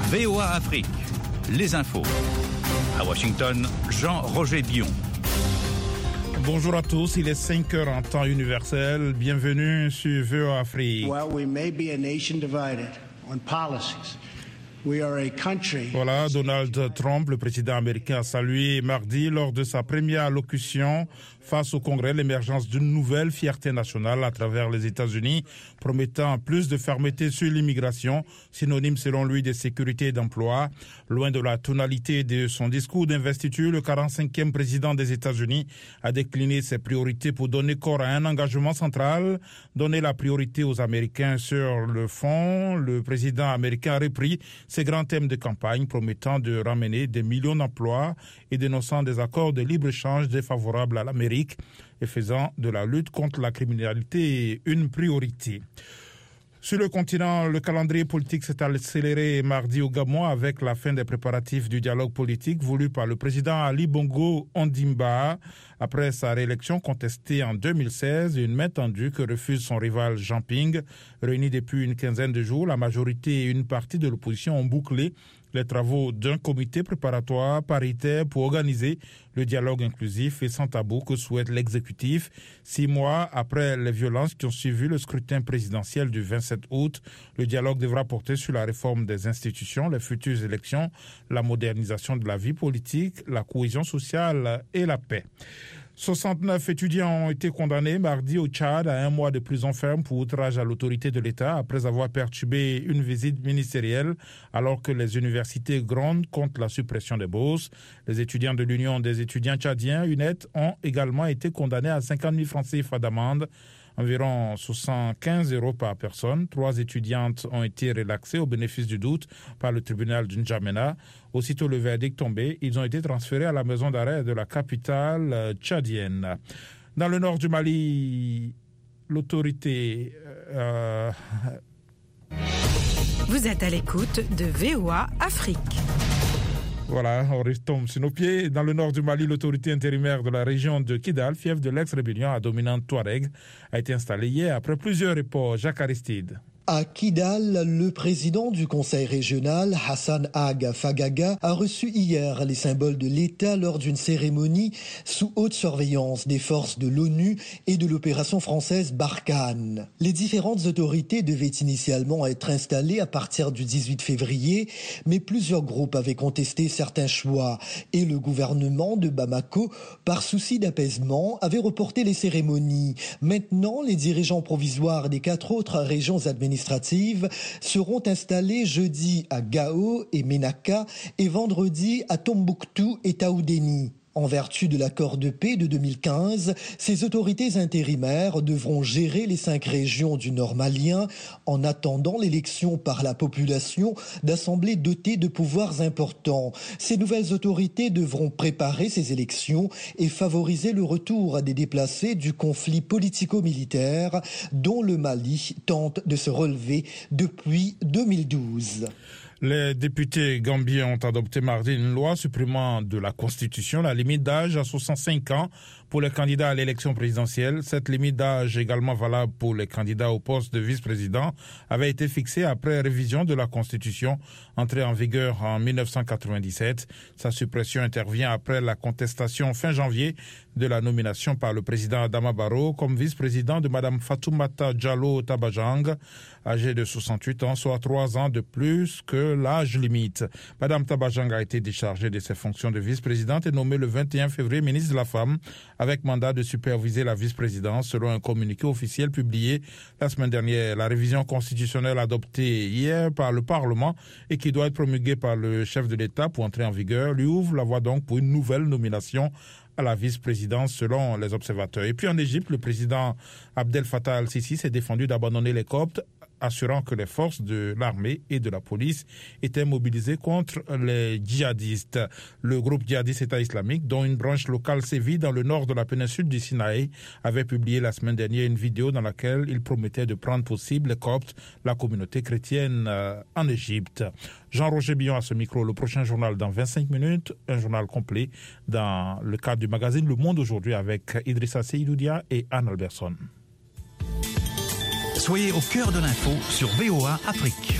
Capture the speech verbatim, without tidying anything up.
V O A Afrique, les infos. À Washington, Jean-Roger Bion. Bonjour à tous, il est cinq heures en temps universel. Bienvenue sur V O A Afrique. Well, we may be a nation divided on policies. We are a country. Voilà, Donald Trump, le président américain, a salué mardi lors de sa première allocution face au Congrès l'émergence d'une nouvelle fierté nationale à travers les États-Unis, promettant plus de fermeté sur l'immigration, synonyme selon lui de sécurité et d'emploi. Loin de la tonalité de son discours d'investiture, le quarante-cinquième président des États-Unis a décliné ses priorités pour donner corps à un engagement central, donner la priorité aux Américains sur le fond. Le président américain a repris ses grands thèmes de campagne, promettant de ramener des millions d'emplois et dénonçant des accords de libre-échange défavorables à l'Amérique et faisant de la lutte contre la criminalité une priorité. Sur le continent, le calendrier politique s'est accéléré mardi au Gabon avec la fin des préparatifs du dialogue politique voulu par le président Ali Bongo Ondimba. Après sa réélection contestée en deux mille seize, une main tendue que refuse son rival Jean Ping. Réunis depuis une quinzaine de jours, la majorité et une partie de l'opposition ont bouclé les travaux d'un comité préparatoire paritaire pour organiser le dialogue inclusif et sans tabou que souhaite l'exécutif. Six mois après les violences qui ont suivi le scrutin présidentiel du vingt-sept août, le dialogue devra porter sur la réforme des institutions, les futures élections, la modernisation de la vie politique, la cohésion sociale et la paix. soixante-neuf étudiants ont été condamnés mardi au Tchad à un mois de prison ferme pour outrage à l'autorité de l'État après avoir perturbé une visite ministérielle alors que les universités grondent contre la suppression des bourses. Les étudiants de l'Union des étudiants tchadiens, U N E T, ont également été condamnés à cinquante mille francs C F A d'amende, environ soixante-quinze euros par personne. Trois étudiantes ont été relaxées au bénéfice du doute par le tribunal de N'Djamena. Aussitôt le verdict tombé, ils ont été transférés à la maison d'arrêt de la capitale tchadienne. Dans le nord du Mali, l'autorité... Euh... Vous êtes à l'écoute de V O A Afrique. Voilà, on retombe sur nos pieds. Dans le nord du Mali, l'autorité intérimaire de la région de Kidal, fief de l'ex-rébellion à dominante Touareg, a été installée hier après plusieurs reports. Jacques Aristide. À Kidal, le président du conseil régional, Hassan Ag Fagaga, a reçu hier les symboles de l'État lors d'une cérémonie sous haute surveillance des forces de l'ONU et de l'opération française Barkhane. Les différentes autorités devaient initialement être installées à partir du dix-huit février, mais plusieurs groupes avaient contesté certains choix et le gouvernement de Bamako, par souci d'apaisement, avait reporté les cérémonies. Maintenant, les dirigeants provisoires des quatre autres régions administratives seront installés jeudi à Gao et Ménaka et vendredi à Tombouctou et Taoudéni. En vertu de l'accord de paix de deux mille quinze, ces autorités intérimaires devront gérer les cinq régions du nord malien en attendant l'élection par la population d'assemblées dotées de pouvoirs importants. Ces nouvelles autorités devront préparer ces élections et favoriser le retour des déplacés du conflit politico-militaire dont le Mali tente de se relever depuis deux mille douze. Les députés gambiens ont adopté mardi une loi supprimant de la Constitution la limite d'âge à soixante-cinq ans pour les candidats à l'élection présidentielle. Cette limite d'âge, également valable pour les candidats au poste de vice-président, avait été fixée après révision de la Constitution entrée en vigueur en mille neuf cent quatre-vingt-dix-sept. Sa suppression intervient après la contestation fin janvier de la nomination par le président Adama Barrow comme vice-président de Mme Fatoumata Diallo Tabajang, âgée de soixante-huit ans, soit trois ans de plus que l'âge limite. Mme Tabajang a été déchargée de ses fonctions de vice-présidente et nommée le vingt et un février ministre de la Femme, avec mandat de superviser la vice-présidence, selon un communiqué officiel publié la semaine dernière. La révision constitutionnelle adoptée hier par le Parlement et qui doit être promulguée par le chef de l'État pour entrer en vigueur lui ouvre la voie donc pour une nouvelle nomination à la vice-présidence selon les observateurs. Et puis en Égypte, le président Abdel Fattah al-Sisi s'est défendu d'abandonner les Coptes, assurant que les forces de l'armée et de la police étaient mobilisées contre les djihadistes. Le groupe djihadiste État islamique, dont une branche locale sévit dans le nord de la péninsule du Sinaï, avait publié la semaine dernière une vidéo dans laquelle il promettait de prendre pour cible les Coptes, la communauté chrétienne euh, en Égypte. Jean-Roger Bion à ce micro. Le prochain journal dans vingt-cinq minutes, un journal complet dans le cadre du magazine Le Monde aujourd'hui avec Idrissa Seydoudia et Anne Alberson. Soyez au cœur de l'info sur V O A Afrique.